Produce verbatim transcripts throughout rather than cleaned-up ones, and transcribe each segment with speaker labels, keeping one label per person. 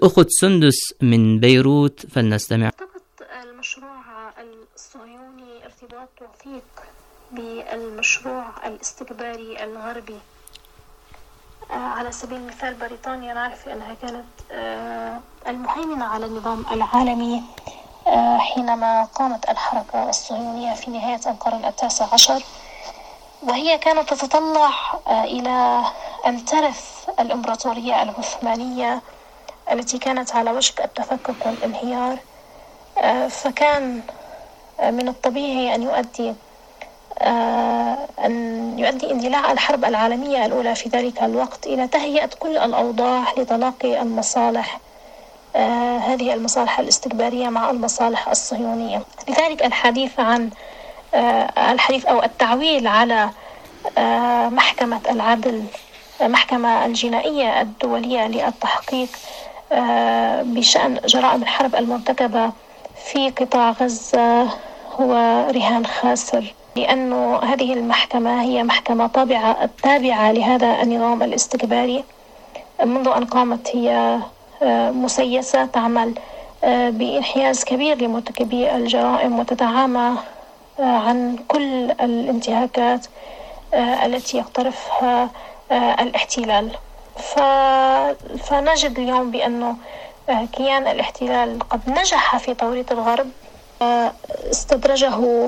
Speaker 1: الأخت سندس من بيروت فلنستمع.
Speaker 2: ارتبط المشروع الصهيوني ارتباط وثيق بالمشروع الاستكباري الغربي. على سبيل المثال بريطانيا نعرف أنها كانت المهيمنة على النظام العالمي حينما قامت الحركة الصهيونية في نهاية القرن التاسع عشر، وهي كانت تتطلع إلى أن ترث الإمبراطورية العثمانية التي كانت على وشك التفكك والانهيار. فكان من الطبيعي أن يؤدي أن يؤدي اندلاع الحرب العالمية الأولى في ذلك الوقت إلى تهيئة كل الأوضاع لتلاقي المصالح آه هذه المصالح الاستكبارية مع المصالح الصهيونية. لذلك الحديث عن آه الحديث أو التعويل على آه محكمة العدل المحكمة الجنائية الدولية للتحقيق آه بشأن جرائم الحرب المرتكبة في قطاع غزة هو رهان خاسر، لأنه هذه المحكمة هي محكمة طابعة التابعة لهذا النظام الاستكباري. منذ أن قامت هي مسيسة تعمل بانحياز كبير لمرتكبي الجرائم وتتعامى عن كل الانتهاكات التي يقترفها الاحتلال. فنجد اليوم بأنه كيان الاحتلال قد نجح في توريط الغرب، استدرجه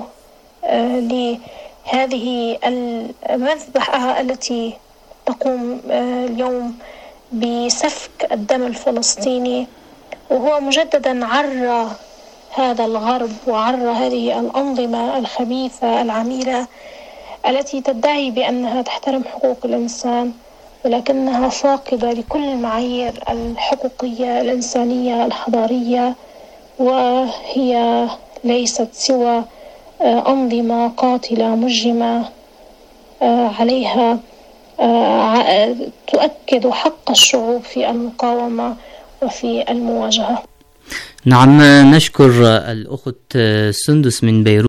Speaker 2: لهذه المذبحة التي تقوم اليوم بسفك الدم الفلسطيني، وهو مجددا عرى هذا الغرب وعرى هذه الأنظمة الخبيثة العميلة التي تدعي بأنها تحترم حقوق الإنسان ولكنها فاقدة لكل المعايير الحقوقية الإنسانية الحضارية، وهي ليست سوى أنظمة قاتلة مجرمة عليها تؤكد حق الشعوب في المقاومة وفي المواجهة.
Speaker 1: نعم، نشكر الأخت سندس من بيروت.